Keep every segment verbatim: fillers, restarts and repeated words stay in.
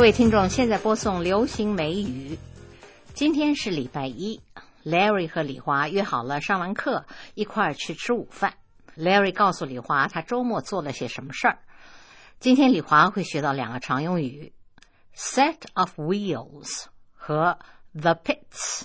各位听众，现在播送流行美语。今天是礼拜一 Larry 和李华约好了上完课一块儿去吃午饭。 Larry 告诉李华他周末做了些什么事儿。今天李华会学到两个常用语 Set of wheels 和 The pits。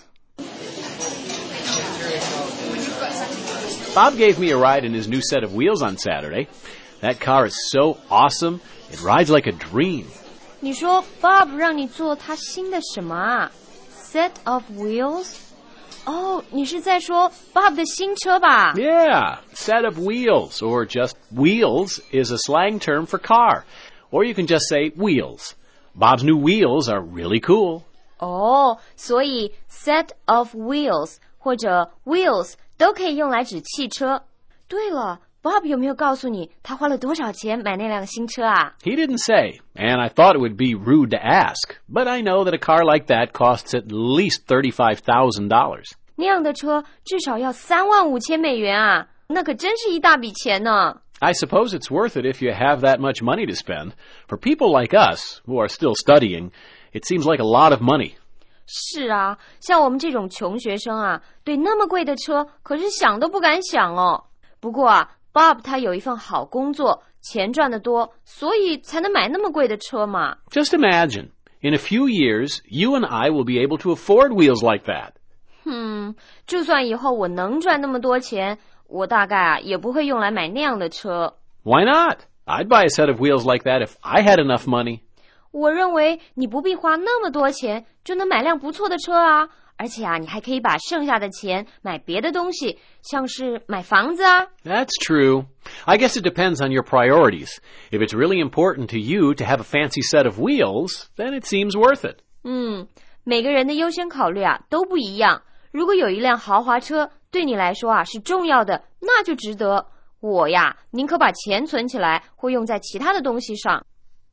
Bob gave me a ride in his new set of wheels on Saturday. That car is so awesome. It rides like a dream. 你说 Bob 让你坐他新的什么啊 Set of wheels？ 哦，你是在说 Bob 的新车吧？ Yeah, set of wheels, or just wheels, is a slang term for car. Or you can just say wheels. Bob's new wheels are really cool. 哦，所以 set of wheels 或者 wheels 都可以用来指汽车。对了，Bob 有没有告诉你他花了多少钱买那辆新车啊？ He didn't say, and I thought it would be rude to ask, but I know that a car like that costs at least thirty-five thousand dollars. 那样的车至少要三万五千美元啊，那可真是一大笔钱呢。 I suppose it's worth it if you have that much money to spend. For people like us, who are still studying, it seems like a lot of money. 是啊，像我们这种穷学生啊，对那么贵的车可是想都不敢想哦。不过啊Bob 他有一份好工作，钱赚得多，所以才能买那么贵的车嘛。 Just imagine, in a few years, you and I will be able to afford wheels like that. 嗯，就算以后我能赚那么多钱，我大概啊也不会用来买那样的车。 Why not? I'd buy a set of wheels like that if I had enough money. 我认为你不必花那么多钱就能买辆不错的车啊，而且啊，你还可以把剩下的钱买别的东西，像是买房子啊。 That's true. I guess it depends on your priorities. If it's really important to you to have a fancy set of wheels, then it seems worth it. 嗯，每个人的优先考虑啊都不一样。如果有一辆豪华车对你来说啊是重要的，那就值得。我呀，宁可把钱存起来，或用在其他的东西上。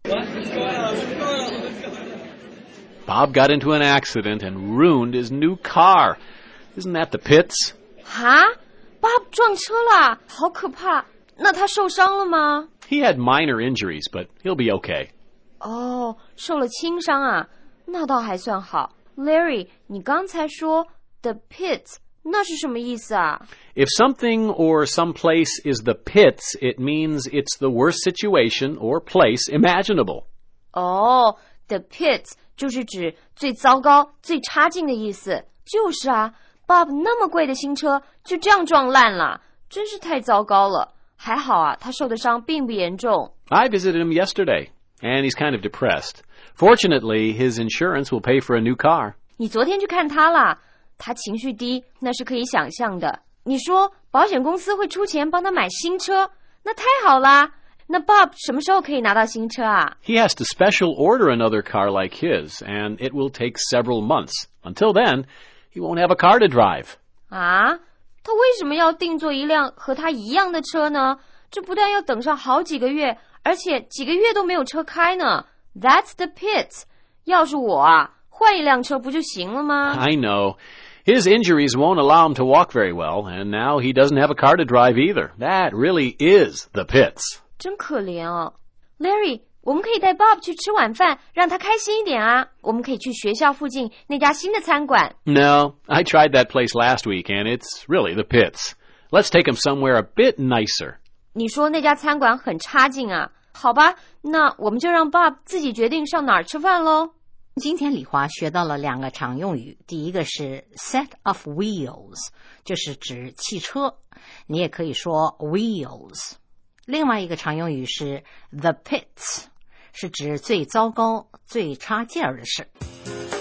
Bob got into an accident and ruined his new car. Isn't that the pits? 哈 Bob 撞车了，好可怕。那他受伤了吗？ He had minor injuries, but he'll be okay. 哦，受了轻伤啊，那倒还算好。Larry， 你刚才说 the pits， 那是什么意思啊？ If something or some place is the pits, it means it's the worst situation or place imaginable. 哦 the pits 就是指最糟糕、最差劲的意思。就是啊 Bob 那么贵的新车就这样撞烂了，真是太糟糕了。还好啊，他受的伤并不严重。 I visited him yesterday, and he's kind of depressed. Fortunately, his insurance will pay for a new car. 你昨天去看他啦，他情绪低，那是可以想象的。你说保险公司会出钱帮他买新车，那太好啦。那 Bob 什么时候可以拿到新车啊？ He has to special order another car like his, and it will take several months. Until then, he won't have a car to drive. 啊，他为什么要定做一辆和他一样的车呢？这不但要等上好几个月，而且几个月都没有车开呢。 That's the pits。 要是我啊，换一辆车不就行了吗？ I know. His injuries won't allow him to walk very well, and now he doesn't have a car to drive either. That really is the pits. 真可怜哦。 Larry， 我们可以带 Bob 去吃晚饭，让他开心一点啊。我们可以去学校附近那家新的餐馆。 No, I tried that place last week, and it's really the pits. Let's take him somewhere a bit nicer. 你说那家餐馆很差劲啊。好吧，那我们就让 Bob 自己决定上哪儿吃饭咯。 今天李华学到了两个常用语，第一个是 set of wheels， 就是指汽车，你也可以说 wheels。 另外一个常用语是 the pits， 是指最糟糕、最差劲儿的事。